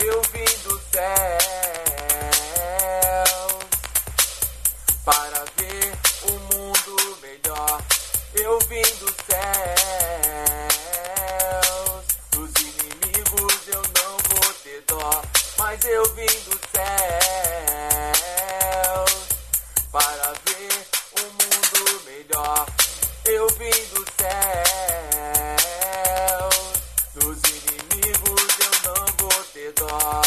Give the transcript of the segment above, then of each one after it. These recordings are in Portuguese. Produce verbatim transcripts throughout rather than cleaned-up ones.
Eu vim dos céus para ver um mundo melhor. Eu vim dos céus, dos inimigos eu não vou ter dó. Mas eu vim dos céus para ver um mundo melhor. Eu vim dos céus, dos inimigos eu não vou ter dó.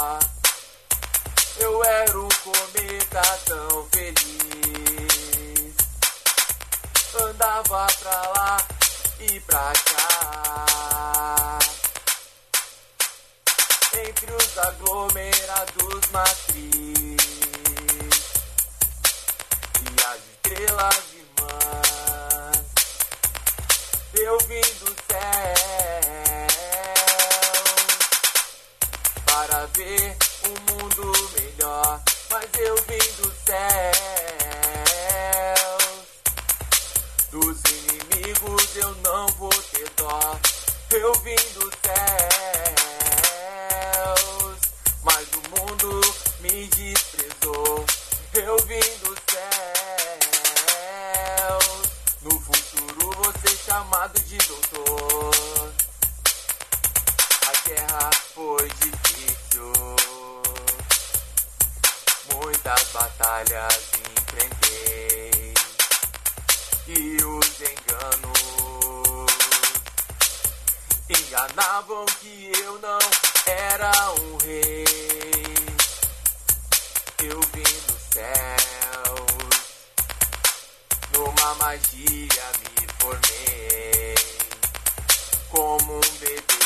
Eu era um cometa tão feliz, andava pra lá e pra cá, entre os aglomerados matriz e as estrelas irmãs. Eu vim do céu para ver um mundo melhor. Mas eu vim dos céus, dos inimigos eu não vou ter dó. Eu vim dos céus, mas o mundo me desprezou. Eu vim dos céus, no futuro vou ser chamado de doutor. A guerra foi difícil, muitas batalhas enfrentei, e os enganos enganavam que eu não era um rei. Eu vim dos céus, numa magia me formei como um bebê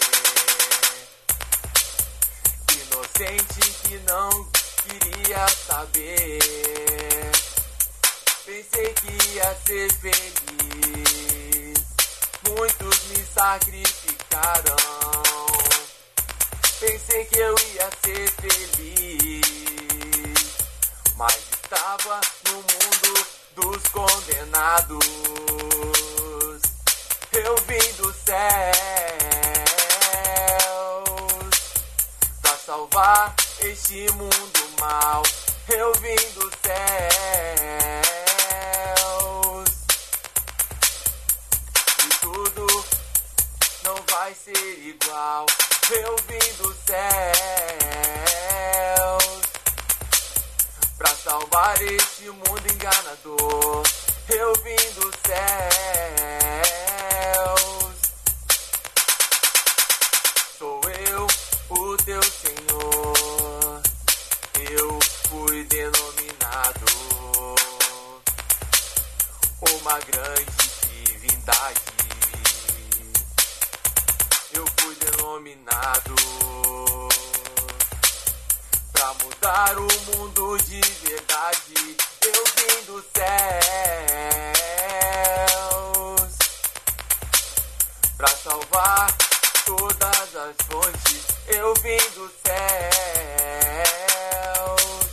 inocente que não queria saber. Pensei que ia ser feliz, muitos me sacrificaram. Pensei que eu ia ser feliz, mas estava no mundo dos condenados. Eu vim dos céus pra salvar este mundo mal. Eu vim dos céus e tudo não vai ser igual. Eu vim dos céus pra salvar este mundo enganador. Eu vim dos céus, sou eu, o teu Senhor. Eu fui denominado uma grande divindade. Eu fui denominado pra mudar o mundo de verdade. Eu vim dos céus pra salvar todas as fontes. Eu vim dos céus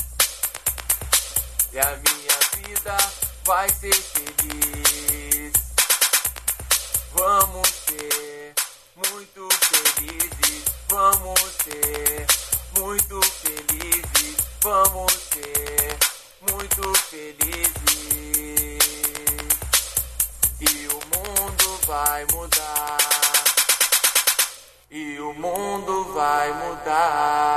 e a minha vida vai ser feliz. Vamos ser muito felizes, vamos ser muito felizes, vamos ser muito felizes. E o mundo vai mudar, e o mundo vai mudar.